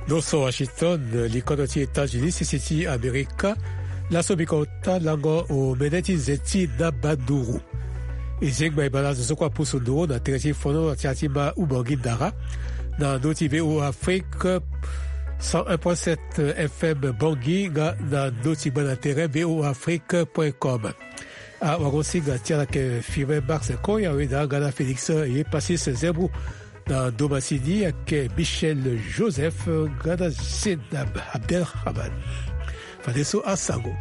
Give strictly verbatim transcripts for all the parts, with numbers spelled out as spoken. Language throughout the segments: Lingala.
Noso Washington, likonoti États-Unis, sisiti Amerika, laso bikota lango o meneti zeti na Banduru. Izegma ibala zokwa pusunduro na tereti fono tiatima ubangi dara, na noti V O Afrique cent un virgule sept F M Bangui na noti banatere V O Afrique point com. A wagonsiga tiala ke firme Max Koya weda gana Félix ye passé ce zebou dans Domasini avec Michel Joseph gana Zedab Abdelrahman. Fadeso a Sango.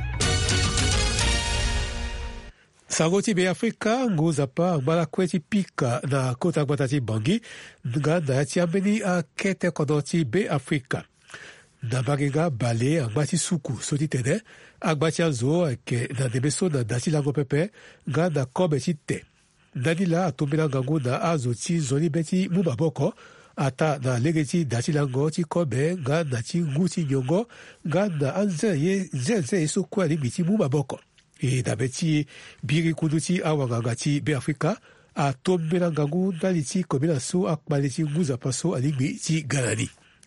Sango ti be Afrika nguza pa bala kweti pika na kota batati Bangui gana ti ameni a kete kodoti be Afrika. Nabagiga bale agbati suku soti tene agbati azo ke na debeso na dati lango pepe ga na kobe ti te nadila atombela gango na azo ti zoni beti mubaboko ata na lege ti dati lango ti kobe ga na ti ngu ti nyongo ga na anze ye zeze ye so kwa libi ti mubaboko e na beti biri kudu ti awanganga ti be Afrika atombela gango dali ti kobela so akbale ti nguza paso alibi ti ganani.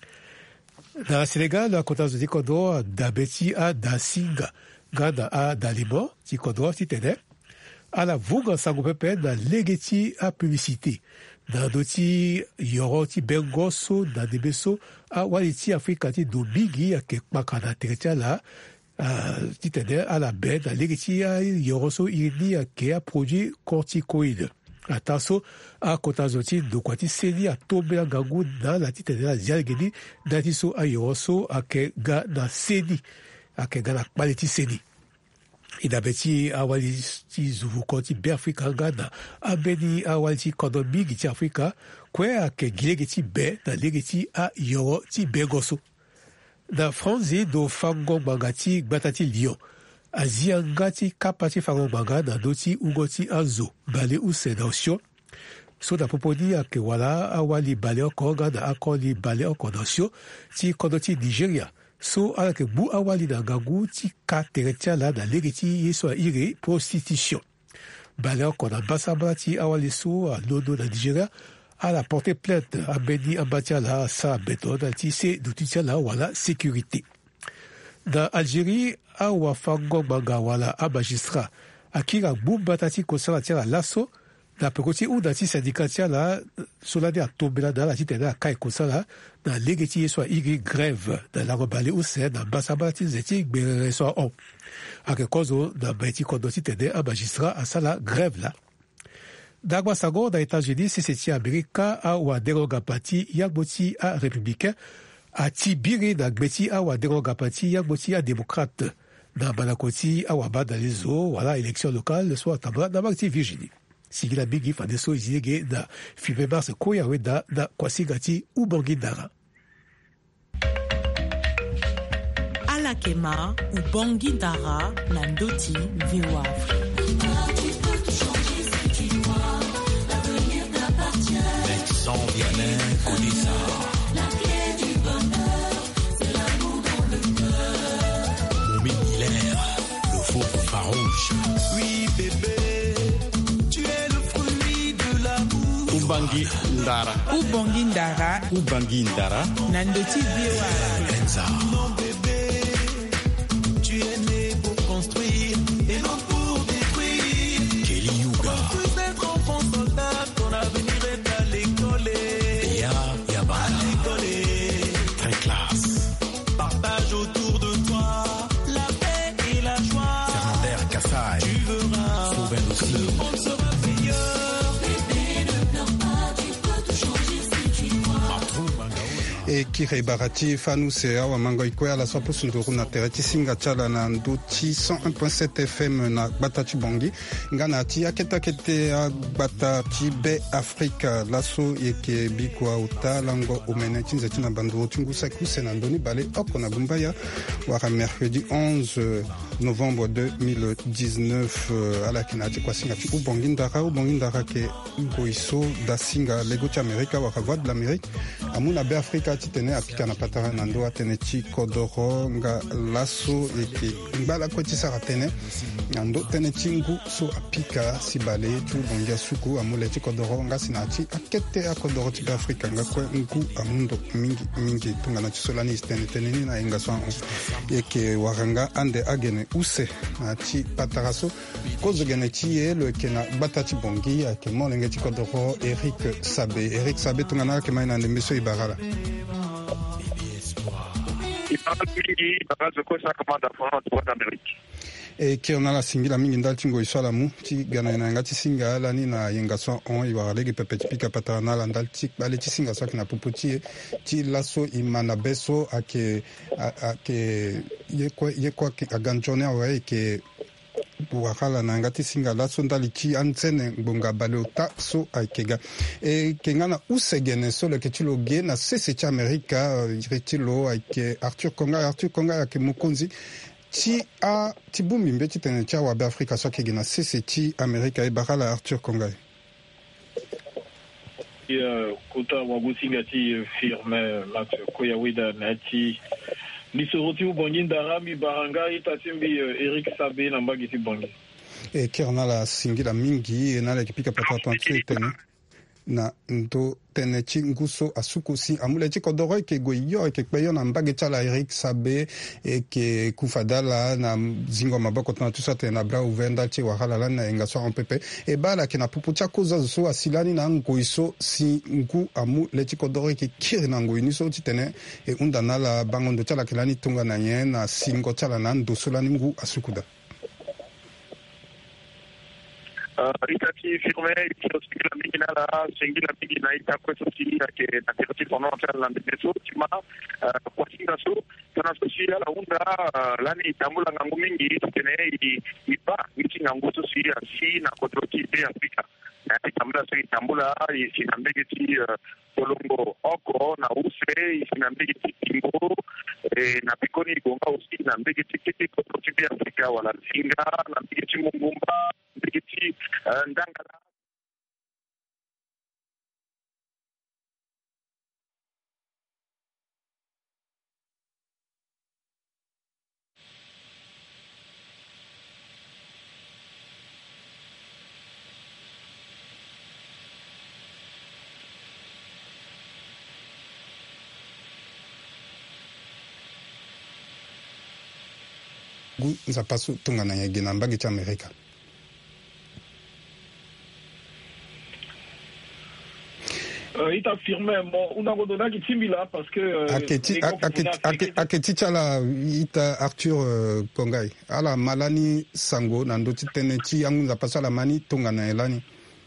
Na Sénégal, la kota zo tikodo da beti a da singa, gada a da limo, tikodo ti tene, a la vunga sango pepe na legeti a publicité. Na doti yoro ti bengo so na debeso a wali ti Afrika ti domigi a ke kpaka na teretia la, ti tene a la ben na legeti a yoro so irini a ke a produit corticoïde. Ataso a kota zoti do kwati seni a tombe la gangu na la tite de la zialgeni na tiso a yoroso a ke ga na seni a ke ga na kpaleti seni. Ina beti a wali ti zuvu konti be Afrika nga na a beni a wali ti konomi gi ti Afrika kwe a ke gilege ti be na lege ti a yoro ti be goso. Na franzi do fango mangati gbatati Lyon. Aziangati kapati fango manga na doti ugoti azo bale use na osio so da poponi ake wala awali bale oko nga na akoli bale oko na osio ti kodoti Nigeria so alake bu awali na gangu ti ka teretia la na lege ti yeso a ire prostitution bale oko na basabra ti awali so a lodo na Nigeria ala porte plainte a beni ambatia la sa beton na ti se duti la wala sécurité. Dans Algérie, a wafango manga wala a magistrat akira bumba tati kosala tia la lasso na pekoti u dati syndicat tia la solade a tombela na la tite na kai kosala na legeti yeso igi grève na la rebale u se na basaba ti zeti gbere so on ake kozo na beti kondoti tene a magistrat a sala grève la. Dagwa sago da États-Unis siseti Amerika a wa deroga pati yagboti a républicain a tibiri na gbeti a wa deroga pati yagboti a démocrate na banakoti a wa badalizo wala élection locale soit tabra na bakti Virginie. Sigila bigi fadeso izige na fibe mars koya weda na kwasigati ubangi dara. Alakema ubangi dara na ndoti V O Afrique. Sans Vianney Kodissa. Farouche. Oui bébé, tu es le fruit de l'amour. Ubangi Ndara. Ubangi Ndara. Ubangi Ndara. Nandoti V O A. Enza. Non bébé, tu es né pour construire et non pour détruire. Kelly Yuga. Construis d'être enfant soldat, ton avenir est à l'école. Ya Yabala. À l'école. Très classe. Partage autour de toi la paix et la joie. Kassai. Tu verras, le monde sera meilleur. Bébé, ne pleure pas, tu peux tout changer si tu crois. E kire barati fanu se awa mango ikwe ala swapo sunduru na tereti singa chala na ndoti cent un virgule sept F M na Batati Bangui ngana ati aketa kete a Batati be Afrika laso yeke bikwa uta lango umene tinze tina bandu tingu sakuse na ndoni bale oko na bumbaya wara mercredi onze novembre deux mille dix-neuf à la kinati kwa singa ti ubongi ndara ubongi ndara ke ngoiso da singa lego ti Amerika waka voix de l'Amérique amuna be Afrika ngala titene apika na patara na ndo atene chi kodoro nga laso eke ngala ko tisara tene na ndo tene chingu so apika sibale tu bongia suku amule chi kodoro nga sinachi akete akodoro ti Afrika nga ko nku amundo mingi mingi tunga na chisolani tene tene ni na inga so eke waranga ande agene use na chi pataraso kozo gene chi elo eke na batati bongi ake molenge chi kodoro Eric Sabe Eric Sabe tungana ke maina de monsieur Ibarala e ki ona la singila mingi ndal tingo isala mu ti gana ina ngati singa la ni na yenga so on iwa legi pepe pika patana la ndal tik bale ti singa so kina puputi ti laso imana beso ake ake yekwa yekwa aganjone awe ke wakala na ngati singa laso ndali chi antsene bonga balota so aikega e kengana usegene so le ketilo ge na sese cha Amerika retilo aike Arthur Konga Arthur Konga ake mukonzi ti a tibumi mbeti tene cha wa Afrika so kegena sese ti Amerika e bakala Arthur Konga ya kota wagusinga ti firme Max Koyawida nati ni soroti u bongi ndara mi baranga itatimbi Eric Sabe na mbagi ti bongi e kerna la singila mingi na la kipika pata tantri tene na ndo tene chi nguso asuku si amule chi kodoro ke goyo ke kpeyo na mbagi chala Eric Sabe e ke kufadala na zingo maboko tana tusa tena bra uvenda chi wahala la na inga so en pepe e bala ke na pupucha koza so asilani na ngoiso si ngu amu le chi kodoro ke kiri na ngoini so ti tene e unda na la bangondo chala kelani tunga na yen na singo chala na ndo solani ngu asukuda itati firme itiro singila mingi na la singila mingi na ita kwetu sili ya ke na keroti kono chala na mbeso tima kwa singa so tana so siya la unda lani itambula ngangu mingi tene ipa nchi ngangu so siya si na kodroti be Afrika na itambula so itambula isinambege ti kolongo oko na use isinambege ti timbo na pikoni gonga usi na mbege ti kiti kodroti be Afrika wala singa na mbege ti mungumba mbegeti ndangala gu zapasu tunga na yegena mbagi cha Amerika il a affirmé on a redonné qui timila parce que aketi aketi aketi chala ita Arthur Kongai ala malani sango na ndoti tene chi yangu za pasala mani tunga na elani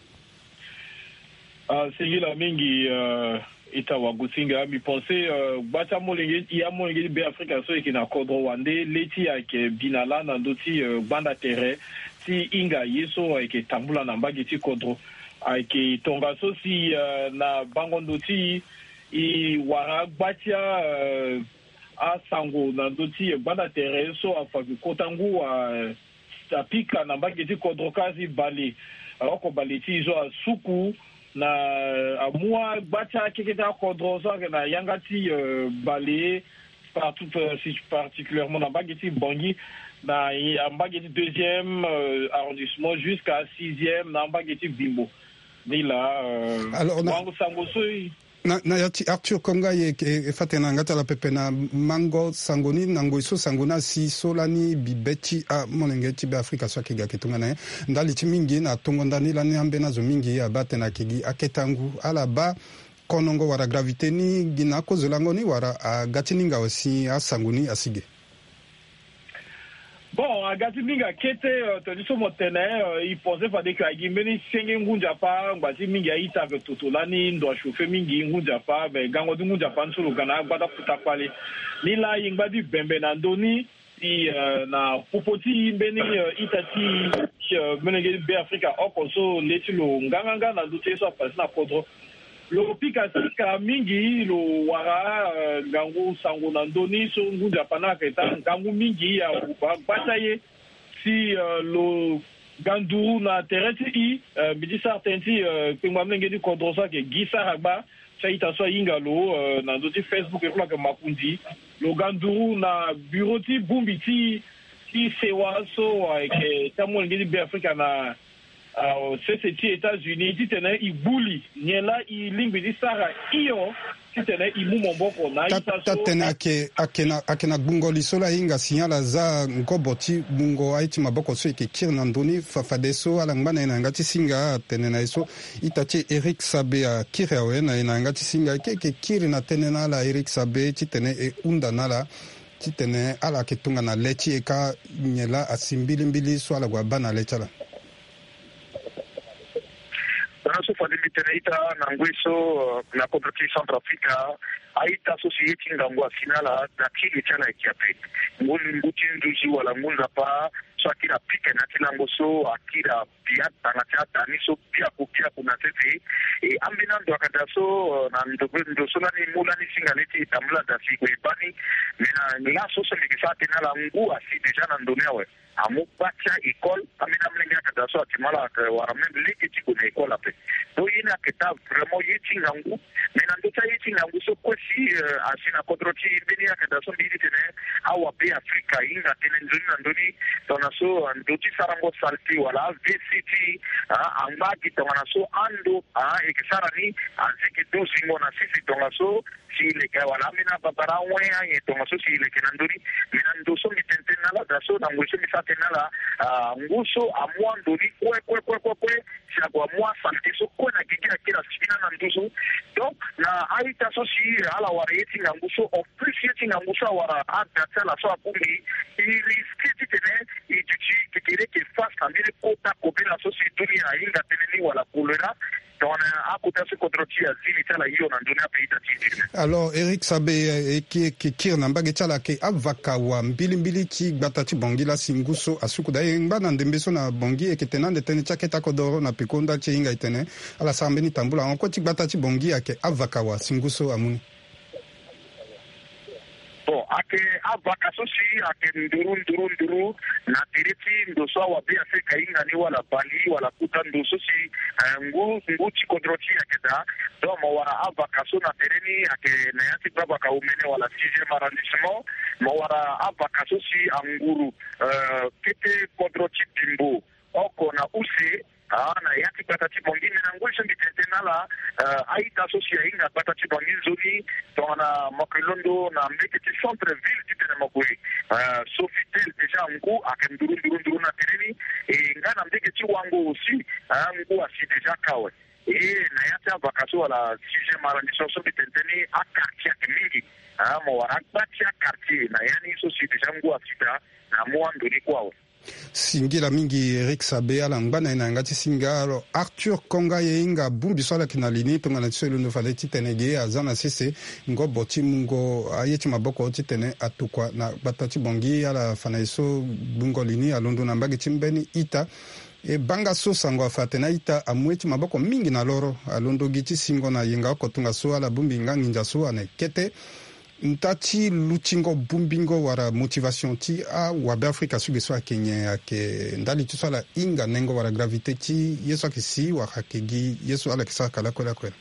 ah singila mingi ita wagusinga mi penser bata molenge ya molenge be Afrika so ikina kodro wande leti yake binala na ndoti banda terre ti inga yeso ake tambula na mbagi ti kodro aike tonga so si uh, na bangondo ti i wara gbatia uh, a sango na ndoti banda tere so afabi kotangu uh, apika na mbageti kodrokazi bale aloko bale ti zo asuku na amua gbatia keketa kodro so na yangati uh, bale partout uh, si particulièrement na mbageti bongi na mbageti deuxième uh, arrondissement jusqu'à sixième na mbageti bimbo ni la alors na na na yati Arthur Konga ye e fatena ngata la pepe na mango sangoni nango iso sangona si solani bibeti a monengeti be Afrika so kiga ketunga na ndali timingi na tongo ndani la nyambe na zo mingi ya batena kigi aketangu ala ba konongo wara gravité ni gina ko zolangoni wara gatininga aussi a sangoni asige bon agati minga kete todiso motene il posait pas de ka gimbeni senge ngunja pa ngati minga ita ke tutulani ndo chauffer mingi ngunja pa be gango du ngunja pa nsulu kana gbada puta pale ni la yingba di bembe na ndoni ti na popoti mbeni itati menege be Afrika okoso letilo nganga na ndute so pas na kodro lo pika sika mingi lo wara gangu sango na ndoni so ngunja pana keta gangu mingi ya bataye si lo gandu na tereti i bidi sartenti pingwa menge di kodrosa ke gisa raba chaita so ingalo na ndoti Facebook e kwa makundi loganduru na bureau ti bumbi ti ti sewa so ke tamo ngedi be Afrika na c'est ti États-Unis ti tene ibuli nyela i lingwi di sara iyo ti tene imu momboko na ita so tene ake akena akena bungo lisola inga signala za ngoboti bungo aiti maboko so ke kirna ndoni fafadeso ala ngana ina ngati singa tene na iso itache Eric Sabe a kirewe na ina ngati singa ke ke kirna tene na la Eric Sabe ti tene e unda nala ti tene ala ketunga na lechi eka nyela asimbili mbili so ala gwa bana lechala naso fadili teneita na ngwiso na kompeti Centrafrica aita society ngangwa finala na kile chana ikiape nguli nguti nduzi wala ngunda pa so akira pike na kila ngoso akira piata na chata niso pia kupia kuna tete e ambina ndo akadaso na ndobe ndo sola ni mula ni singaleti tamla da siku ibani na ni laso se mikisate na la ngua si deja na ndonewe amu bacha école amina mlenga kadaso atimala waramen liki tiku na école ape do ina keta vraiment yiti ngangu mena ndota yiti ngangu so kwesi asina kodroti bini kadaso mbili tene awa be Afrika inga tene nzuni na ndoni tona so ndoti sarango salti wala V C T ambagi tona so ando ekisara ni aziki do singo na sisi tona so si le ka wala mina babara waya ye tona so si le kenandoni mina ndoso mitente nala daso na ngweso misate nala nguso amwando ni kwe kwe kwe kwe kwe sina kwa mwa salti so kwe na gigira kila sina na ndoso donc na aita so si ala wara yeti na nguso en plus yeti na nguso wara adata la so akumi i risque tene i tuchi kikire ke face tambire kota kopela so si dunia inga tene wala kulera. Alors Eric Sabe ki ki kirna mbage chala ke avaka wa mbili mbili ki batati bongi la singuso asuku da ngba na ndembeso na bongi eketenande tene chaketa kodoro na pikonda chinga itene ala sambeni tambula onko ti batati bongi ake avaka wa singuso amuni bon ake avaka so si ake nduru nduru nduru na tereti ndoso wa be Afrika inga ni wala bali wala kuta ndoso si ngu ngu chikodroti ake da do mo wara avaka so na tereni ake na yati baba ka umene wala sixième arrondissement mo wara avaka so si anguru kete kodroti bimbo oko na use na yati batati bongi na ngwisho mbitentenala aita sosia inga batati bongi zoni tona makelondo na mbeketi centre ville ditene mokwe sofitel deja ngu akenduru nduru nduru na tereni e ngana mbeketi wangu aussi ngu asi deja kawe e na yati abakaso wala sixième arrondissement so mbitenteni a quartier mingi mo wara batia quartier na yani sosi deja ngu asita na mwando ni kwao singila mingi Eric Sabe ala ngana ina ngati singalo Arthur Konga yinga bumbi swala kinalini penga na tselo no fale titenege azana sese ngo boti mungo ayeti maboko titene atukwa na batati bongi ala fanaiso bungo lini alondo na mbage timbeni ita e banga so sango afate na ita amweti maboko mingi na loro alondo giti singo na yinga ko tunga so ala bumbi nganginja so ane kete ntati luchingo bumbingo wara motivation ti a wabe Afrika suge so Kenya ke ndali tu sala inga nengo wara gravité ti yeso ke si wa hakegi yeso ala kisa kala kola kola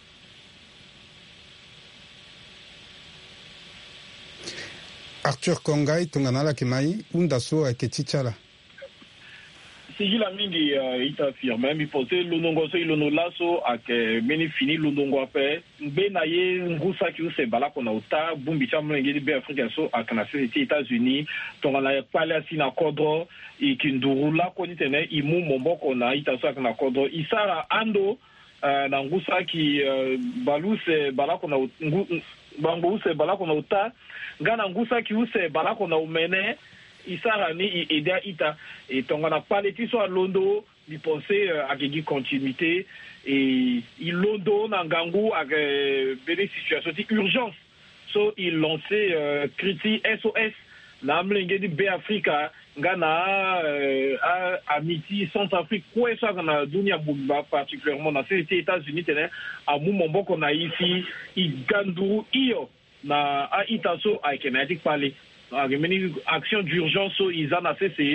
Arthur Kongai tunganala kimai unda so aketichara sigila mingi ita firme mi pose lunongo so ilono laso ak meni fini lunongo ape mbe na ye ngusa ki se bala kona uta bumbi cha mlenge be Afrika so ak na société États-Unis tonga na pale sina kodro e kinduru la koni tene imu momboko na ita so ak na kodro isara ando na ngusa ki baluse bala kona bango se bala kona uta ngana ngusa ki use bala kona umene isara ni ida ita et tongana paleti so londo bi penser à gigi continuité et il londo na ngangu avec belle situation di urgence so il lancé critique S O S na mlenge di be Afrika ngana amiti Centrafrique quoi ça na dunia bumba particulièrement dans ces États-Unis tene a mumombo qu'on a ici i gandu iyo na a itaso a kenatik parler action d'urgence ils en a cessé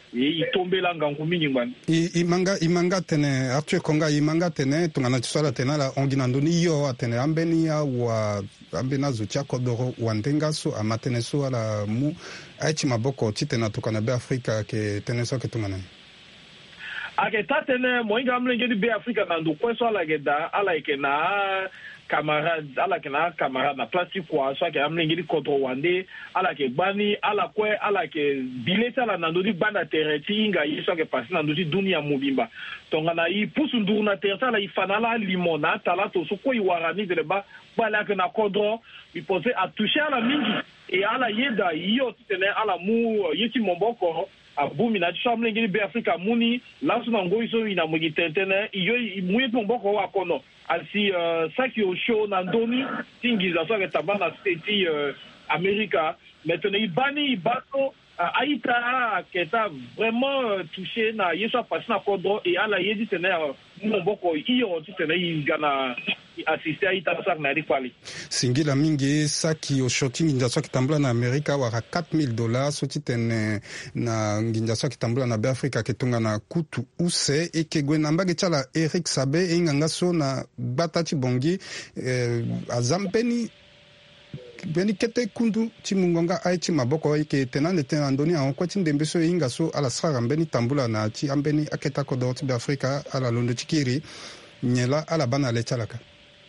i tombela ngangu mingi ngwan imanga imanga tene Arthur Konga imanga tene tungana tsala tena la ongina ndoni yo atene ambeni ya wa ambena zucha kodoro wandenga so amatene so ala mu aichi maboko titena tukana be Afrika ke tene so ke tungana ake tatene moinga amlenge di be Afrika na ndo kweso ala geda ala ikena camarade ala kena camarade na plastique kwa so ke amlenge di kodoro wande ala ke bani ala kwe ala ke bileta la nando di banda tereti inga yiso ke pasi nando di dunia mobimba tongana i pusu nduru na tereta la ifanala limona tala to so ko iwarani de ba bala ke na kodoro i pose a toucher ala mingi e ala yeda yo tene ala mu yiti momboko abumi na chambre ngini be Afrika muni lasu na ngoi so ina mugi tentene iyo muye tomboko wa kono asi saki o show na ndoni tingiza so ke tabana state America maintenant ibani ibato aita keta vraiment touché na yeso passe na kodro et ala yedi tene momboko iyo tene ingana assisté aita sak na rikwali singila mingi saki o shooting nja so kitambula na Amerika wa quatre mille dollars so titene na nginja so kitambula na be Afrika ketunga na kutu use ekegwe na mbage chala Eric Sabe inganga so na Batati Bongi eh, azampeni beni kete kundu chimungonga aichi maboko ike tenande tenandoni a onkwati ndembeso inga so ala sara mbeni tambula na chi ambeni aketa kodo ti Afrika ala londo chikiri nyela ala bana le chalaka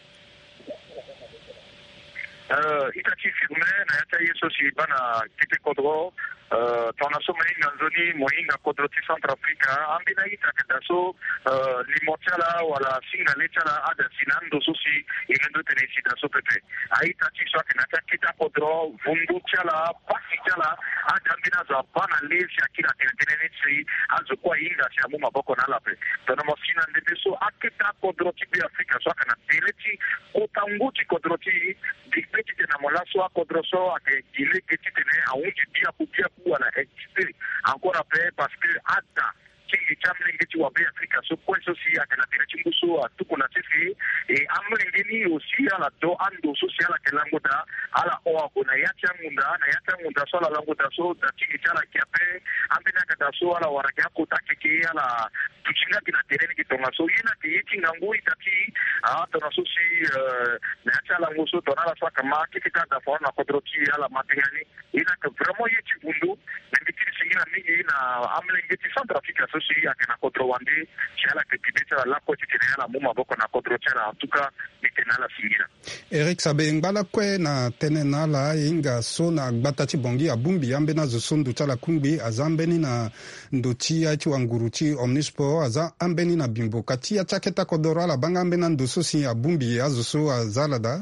euh itachi firme na yata yeso si bana kete kodo Uh, tona so mani nanzoni moinga kodroti Centrafrica ambina ita kedaso uh, limochala wala singa lechala ada sinando sosi ilendo tenesi da so pepe aita chiso akinata kita kodro vundu chala pasi chala ada ambina za bana lesi akira tenenesi azo kwa inga si amu maboko na lape tona mosina ndebeso akita kodroti bi Afrika so akana teleti kotanguti kodroti dikpeti tena molaso akodroso ake ile ketitene aunji dia kubia wala expert encore après parce que ata kingi chamlingi ti wa be Afrika so kwenso si ata na tere chimbuso atuko na sisi e amlingi ni aussi ala do ando social ke langoda ala o akona yacha munda na yacha munda so la langoda so da kingi chala kiape ambina kada so ala warake akota keke ala tuchinga kina tere ni kitonga so yina ti yitinga ngui tati a to na so si na yacha la ngoso to na la saka ma kika da fona na kodroti ala matengani ina ka vraiment yiti bundu ndikiri singira mingi na amlingi ti Centrafrica so si akena kodro wande chala ke tibeta la ko titena la muma boko na kodro chala en tout cas itena la singira Eric Sabe ngala kwe na tenena la inga so na Batati Bongi abumbi ambe na zosundu chala kumbi azambeni na ndoti achi wanguruchi omnisport aza ambeni na bimbo kati ya chaketa kodoro la banga ambe na ndoso si abumbi azoso azalada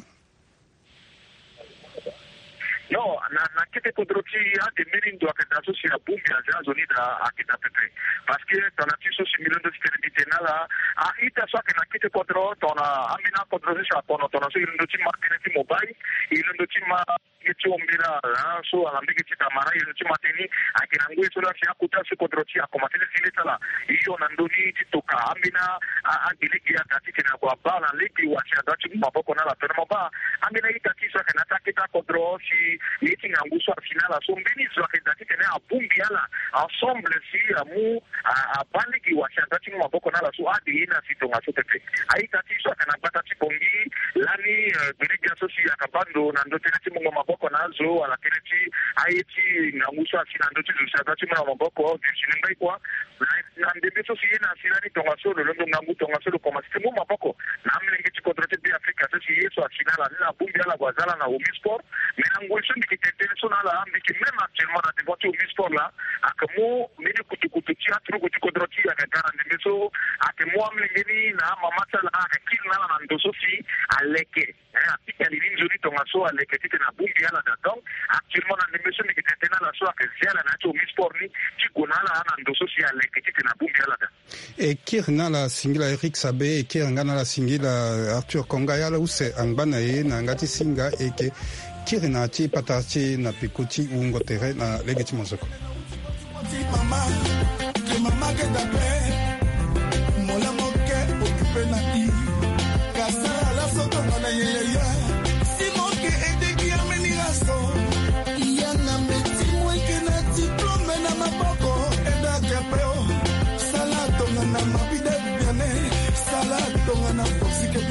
no na na kete kodroti a de merindo akeda so si abumbi azazo ni da akeda pepe parce que tona tiso si milion de stabilité na la a ita so akena kete kodro tona amina kodro sa tona tona so ilindo ti markene ti mobile ilindo ti ma ti ombira so alambike ti tamara ilindo ti mateni akena ngwe so la si akuta si kodroti akomatele sileta la iyo na ndoni ti toka amina a diliki ya tati tena kwa bala leki wa cha dati maboko na la tona moba amina ita ti so akena taketa kodro si yeti nganguso a finala so mbeni zo akenda tena abumbi ala ensemble si amu a bandi ki wa chanda ti maboko na la so adi ina sitonga so pepe aita ti so kana Batati Bongi lani biriga so si akabando na ndo tena ti mo maboko na zo ala tena ti aiti nganguso a finando ti zo chanda ti mo maboko di sinimbai kwa na ndebe so si ina sinani tonga so lo ndo ngangu tonga so lo koma ti mo maboko na mlenge ti kodrote bi Afrika so si yeso a finala na bumbi ala wazala na Omisport mais ngulso ndikitete so na la ambiki même actuellement na devant Omisport la akamo mini kutu kutu ti atru kutu kodroti akagara ndebe so akemo amlenge na mamata la akil na la ndo so si aleke eh apika lilinzo ni tonga so aleke ti na bumbi ala da donc actuellement na ndebe so ndikitete na la so akazela na to Omisport ni ti gonala na ndo so si aleke ti na bumbi ala da e kirna la singila Eric Sabe e kirna la singila Arthur Konga yala use angbana ye na ngati singa eke kirna ti patati na pikuti ungo tere na legeti mozoko mama ke mama ke dape mola moke occupé na i kasa la soto na yeye si moke ede ki ameni raso yana meti mo ke na diplôme na maboko eda ke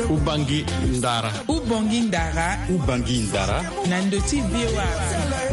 Ubangi Ndara. Ubangi Ndara. Ubangi Ndara. Nandoti V O A.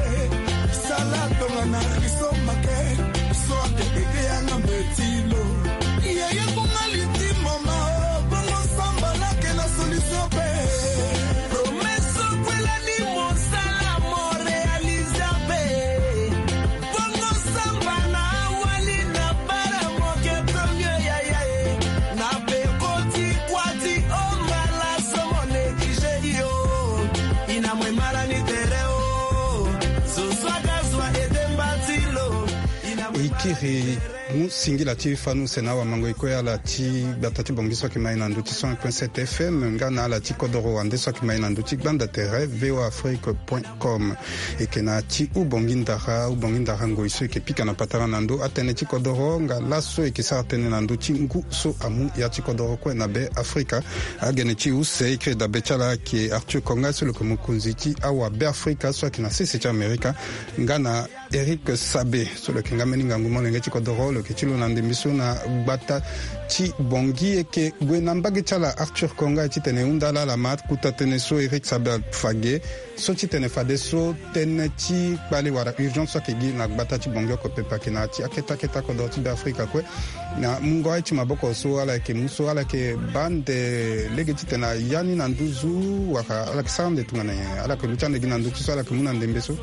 Ikiri mu singila ti fanu sena wa mango ikoya la ti batati bongi soki mai na nduti cent un point sept F M ngana la ti kodoro wande soki mai na nduti banda terre v o afrique point com ekena ti u bongi ndara u bongi ndara ngo iso ke pika na patara nando atene ti kodoro nga laso e kisa atene na nduti ngu so amu ya ti kodoro ko na be afrika agene ti u se ikre da bechala ki Arthur Konga so le komukunzi ti awa be afrika so ki na sisi ti amerika ngana Eric Sabe so le kinga meninga ngumo lenge ti kodoro le kitilo na ndemiso na gbata ti bongi eke gwena mbage chala Arthur Konga ti tene undala la mat kuta tene so Eric Sabe fage so ti tene fade so tene ti bale wara urgence so ke gi na gbata ti bongi ko pepa ke na ti aketa keta kodoro ti Afrika kwe na mungo ti maboko so ala ke muso ala ke bande lege ti tena yani na nduzu waka ala ke sande tungana ala ke luchande gi na nduzu so ala ke muna ndembeso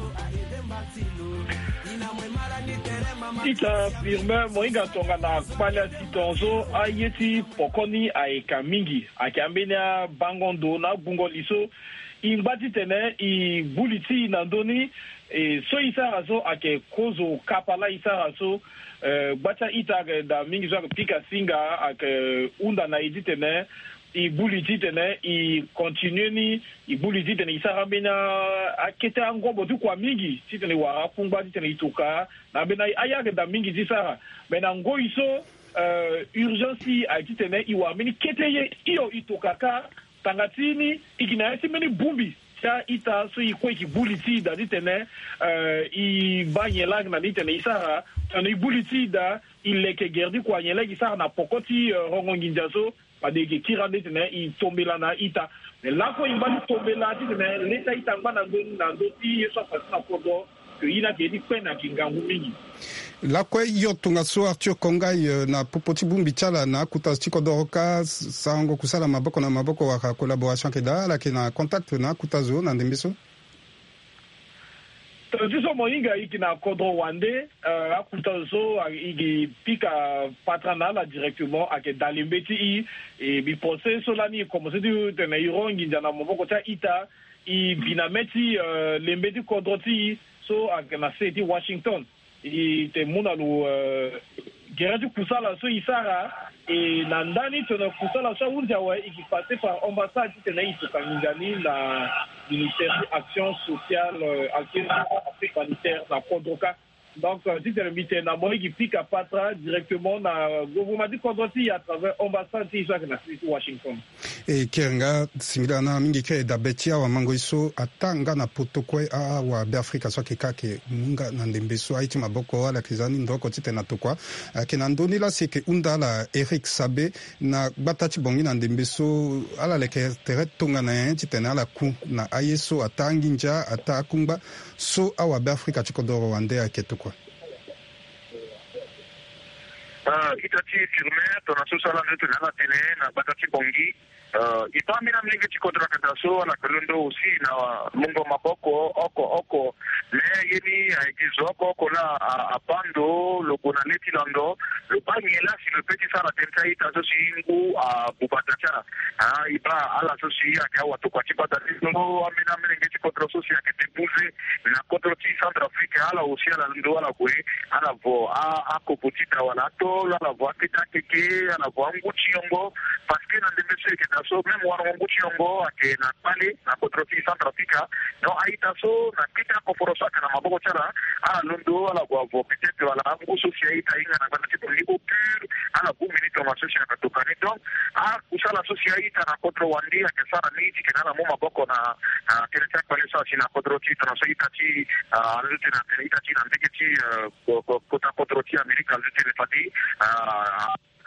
Ita firme moinga tonga na kpala titonzo ayeti pokoni aeka mingi akiambenia bangondo na bungo liso imbati tene i buliti nandoni e so isara so ake kozo kapala isara so uh, bacha ita da mingi zo pika singa ake unda na idi tene i buliti tene i continue ni i buliti tene isara bena akete angobo tu kwa mingi titene wara pungba titene ituka na bena ayake da mingi tisara bena ngo iso uh, urgence a titene iwa mini keteye iyo itokaka tangatini ikina esi meni bumbi cha ita so ikwe ki buliti da titene uh, i banyelag na titene isara tane i buliti da ileke gerdi kwa nyelag isara na pokoti uh, rongo nginjaso padeke kirande tene i tombela na ita mais là ko imbali tombela tene leta ita ngana ndoni na ndoti yeso fasina kodo que ina kedi kwena kingangu mingi la kwe yotunga so Arthur Konga na popoti bumbi chala na kutasti kodoroka sango kusala maboko na maboko wa collaboration ke da la ke na contact na kutazo na ndembiso Tradiso moinga iki na kodro wande uh, akutazo igi pika patranala directement ake dalimbeti i e bi pense solani comme c'est du tene irongi jana moboko ta ita i binameti uh, lembeti kodroti so ake na city Washington i te muna lu uh, geratu kusala so isara e na ndani tena kusala so unjawa iki passe par ambassade tena isukangani na ministère action sociale euh, humanitaire na Kodroka. Donc si tu le na moi qui pique à patra directement na gouvernement du Kodroti à travers ambassade ici à Washington. E kenga simila na mingi ke da betia wa mango iso atanga na potokwe a wa be Afrika so ke kake munga na ndembeso aiti maboko ala kizani ndoko tite na tokwa kena ndoni la seke undala Eric Sabe na batati bongi na ndembeso ala leke tere tonga na tite na la ku na ayeso atangi nja atakumba so awa be Afrika chikodoro wande aketokwa ah itati firme tona susala ndeto na tene na batati bongi Uh, ipamina mlingi chikodra kadaso na kalundo usi na mungo maboko oko oko le yeni aikizo oko oko la apando lo bonaleti lando lo panyela si le petit sara tenta ita so singu a bubatacha ah iba ala so si aka watu kwa chipata ndo amina mlingi chikodra so si aka tebuze na kodro ti Central Africa ala usi ala ndo ala kwe ala vo a ako potita wala to ala vo akita keke ala vo anguchi yongo paske na ndemese ke so même waro nguchi yongo ake na pale na kodrofi Central Africa no aita so na kita ko forosa kana maboko chara ala londo ala kwa vo peut-être wala nguso si aita inga na bana tipo libo pur ala bu minito ma sosia ka tokani donc a kusala sosia aita na kodro wandi ake sara niti kana mo maboko na keleta kwa lesa sina kodrofi tana so ita ti alute na ita ti na ndeketi ko ko kodrofi America alute le fadi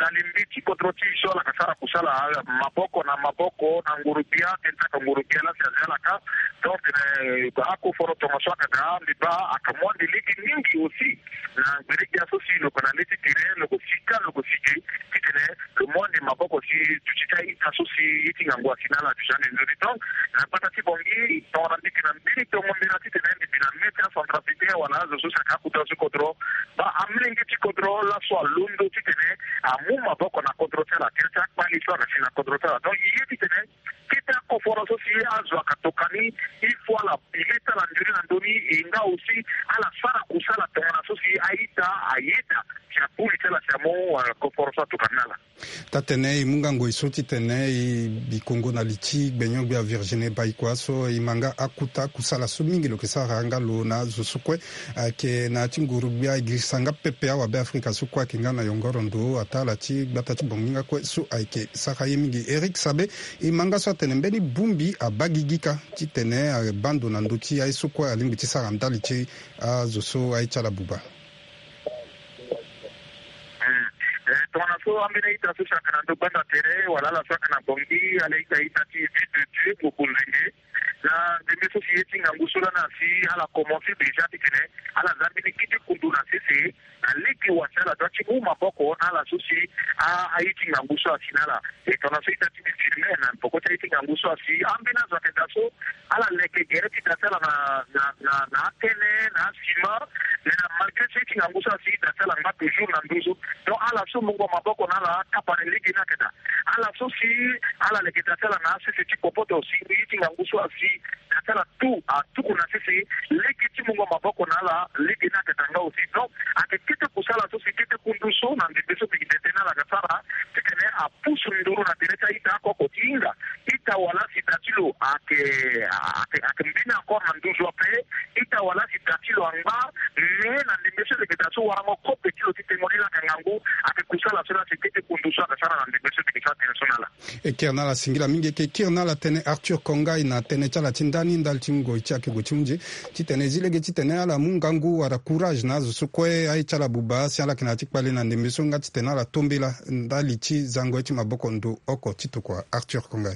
talimbi tikodroti so la kasara kusala maboko na maboko na ngurupia tenta ka ngurupia la siazela ka donc ne ako foro to maswaka da liba akamondi ligi mingi aussi na bereki asosi lo kana leti tire lo kufika lo kufike kitene le monde maboko si tuchitai asosi yiti ngwa finala tujane nzuri donc na pata tibongi to randiki na mbili to monde na titene bila metra centrapité wala zo so ka kuta so kodro ba amlengi tikodro la so lundo titene amu maboko na kodro tela teta kwali so na sina kodro tela donc yiti titene kita ko foro so si azwa katokani il faut la pileta la nduri na ndoni inga aussi ala fara kusala tena so si aita aita ya puli tela samo ko foro so tukanala tatene imungango isoti tene bikongo na liti benyo bya Virginie Baikwaso imanga akuta kusala sumingi lo kesara ngalo na zusukwe ke na tinguru bya gisanga pepe wa be Afrika sukwa kingana yongoro ndo atala ti batati bonginga kwe su aike saka yemingi Eric Sabe imanga so tene mbeni bumbi abagigika ti tene bando na ndoti ai sukwa alimbi ti sara ndali ti azuso ai chala buba tona so amene ita so shaka na banda tere wala la shaka na bongi ale ita ita ti de de bukulenge na de société ngusula na si ala commencer déjà tikene ala zambi kiti kunduna sisi na liki wasala dochi uma boko ala susi a aiti ngusula sinala e tona so ita ti firme na pokota iti ngusula si ambina za kedaso ala leke gereti tasala na na na na tene na sima na malgré iti ngusula si tasala nga toujours na nduzo donc ala so mungo maboko na la kapa ni ligi na keda ala so si ala leke tasala na sisi ti kopoto si iti ngusula si tasala tu a tu kuna sisi ligi ti mungo maboko na la ligi na keda nga aussi donc akekita kusala so si kete kunduso na ndibeso bigitete na la kasara tikene a pusu nduru na tereta ita ko kotinga ita wala sitatilo ake ake ake mbina encore na nduzo ape ita wala sitatilo anga me na ndibeso bigitaso waramo kope kilo titengonila kangangu ake kusala sona tikete kunduso akasara na ndibeso bigitate nationala e kirna la singila mingi ke kirna la tene Arthur Kongai na tene chala tindani ndal tingo ichake gochunji titene zilege titene ala mungangu wara courage na zusukwe ai chala buba si ala kina tikpale na ndembeso nga titene la tombela ndali chi zango eti maboko ndo oko titu kwa Arthur Kongai.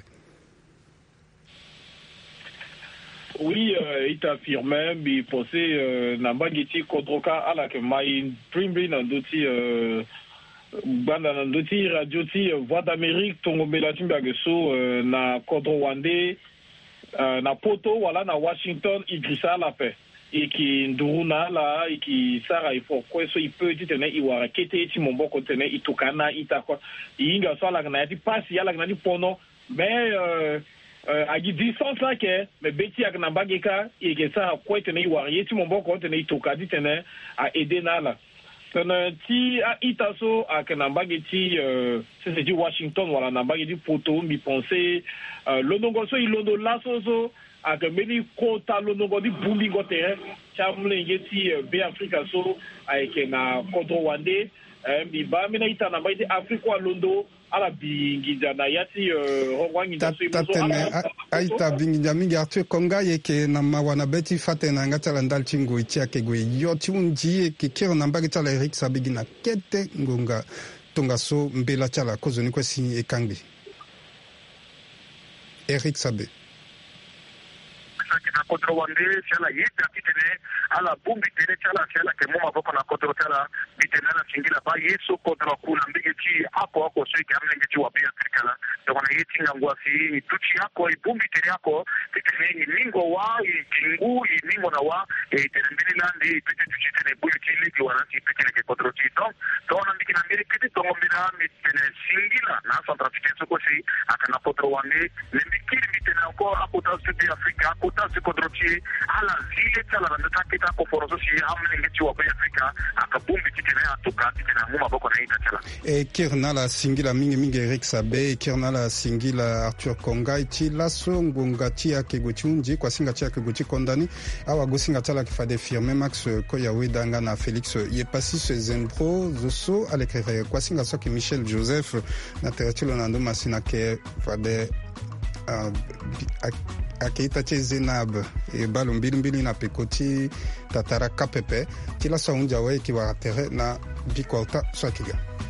Oui, euh, il t'affirmait, mais pensait euh, Nambagiti Kodroka à la que my dream dans d'autres euh, banda dans d'autres radio ti voix d'Amérique tongo belatim bageso na Kodrowande na poto wala na Washington Idrissa la paix et qui nduruna la et qui sara il faut quoi so il peut dire tenait iwara kete ti mombo ko tenait itukana itakwa inga so la na ti passe ya la na ti pono mais euh à distance là que mais beti ak na bageka et que ça quoi tenait iwara ti mombo ko tenait itukadi tenait à aider na la tenait ti a itaso ak na bageti euh c'est dit Washington wala na bageti poto mi penser londongo so ilondo la so so ak meni kota lonongo di bumbi ngotere chamle ngeti be Africa so ayeke na Kodrowande mi ba mina ita na maide Afrika londo ala binginja na yati rongwangi so tatene aita binginja mingi Arthur Kongai yeke na mawana beti fate na ngata ndal chingo ichiake gwe yoti unji ke kero na mbagi tala Eric Sabigi na kete ngonga tonga so mbela chala kozo ni kwesi ekangi Eric Sabe na Kodrowande chala yita kitene ala bumbi tene chala chala ke moma boko na Kodro chala bitena na singila ba yeso Kodro kuna mbige ti ako ako so ikamle ngeti wa bia krikala to na yiti ngwa si tuchi ako ibumbi tene ako kitene ni mingo wa kingu ni mingo na wa e tene mbili landi pete tuchi tene buyu ti ligi wana ti pete ke Kodro ti to to na mbiki na mbili kiti to ngombira mi tene singila na Centrafrique so ko si akana Kodrowande le mbiki bitena ko akota Sud Africa akota Kodrochi ala zile chala na takita ko foroso si amne ngeti wa Afrika akabumbi kitene atuka kitene muma boko na ita chala e kirna la singila mingi mingi Eric Sabe e kirna la singila Arthur Kongai ti laso ngonga ti ake gochunji kwa singa ti ake gochi kondani awa gosinga chala kifade firme Max Koyawe danga na Felix Yepasi Zembro zoso alekere kwa singa soki Michel Joseph na teratilo na ndo masina ke fade Uh, akeita che Zenab e balo mbili mbili na pekoti tatara kapepe tila sa unja we ki wa tere na bikolta swakiga